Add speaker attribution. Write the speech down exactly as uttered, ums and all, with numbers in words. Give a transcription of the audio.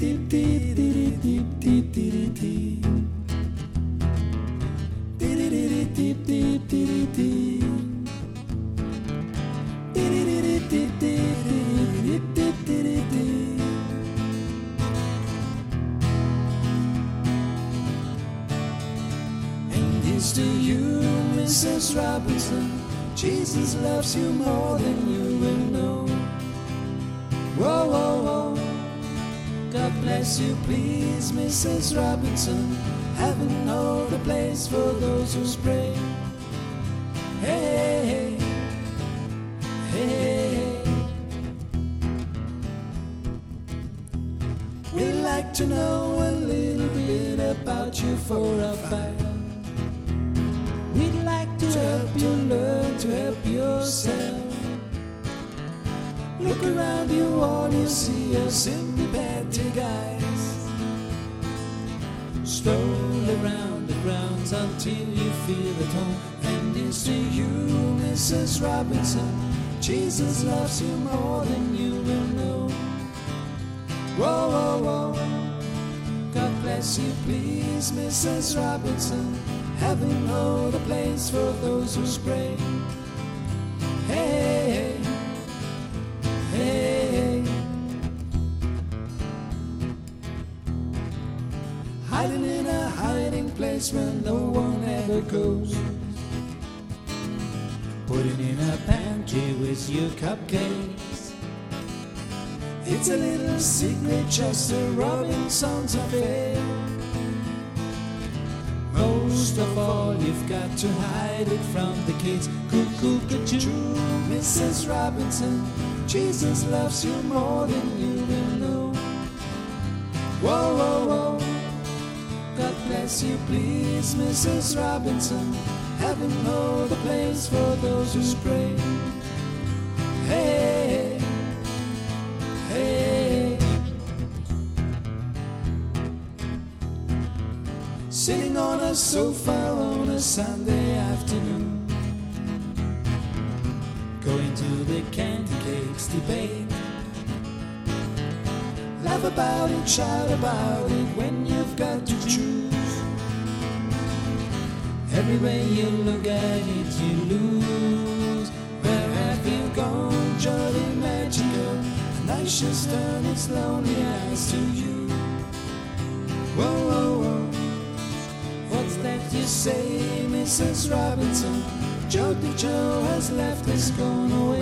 Speaker 1: To you, Missus Robinson, Jesus loves you more than you will know. Whoa, whoa, whoa. God bless you, please, Missus Robinson. Heaven hold a place for those who pray. Hey, hey, hey. We'd like to know a little bit about you for our fire. We'd like to help you learn to help yourself. Look around you, all you see are sympathetic eyes. Stroll around the grounds until you feel at home. And it's to you, Missus Robinson, Jesus loves you more than you will know. Whoa, whoa, whoa. God bless you, please, Missus Robinson. Heaven hold a place for those who pray. Hey, hey, hey. Hiding in a hiding place where no one ever goes. Putting in a pantry with your cupcakes. It's a little secret, just a Robinson's affair. Most of all, you've got to hide it from the kids. Cuckoo-ca-choo, Missus Robinson, Jesus loves you more than you will know. Whoa, whoa, whoa. God bless you, please, Missus Robinson. Heaven hold a place for those who pray. Hey, hey. Sitting on a sofa on a Sunday afternoon, going to the candy cakes debate. Laugh about it, shout about it when you've got to choose. Every way you look at it, you lose. Where have you gone, jolly magical? The night just turned its lonely eyes to you. Whoa, whoa, whoa. What's that you say, Missus Robinson? Jody Joe has left us, gone away.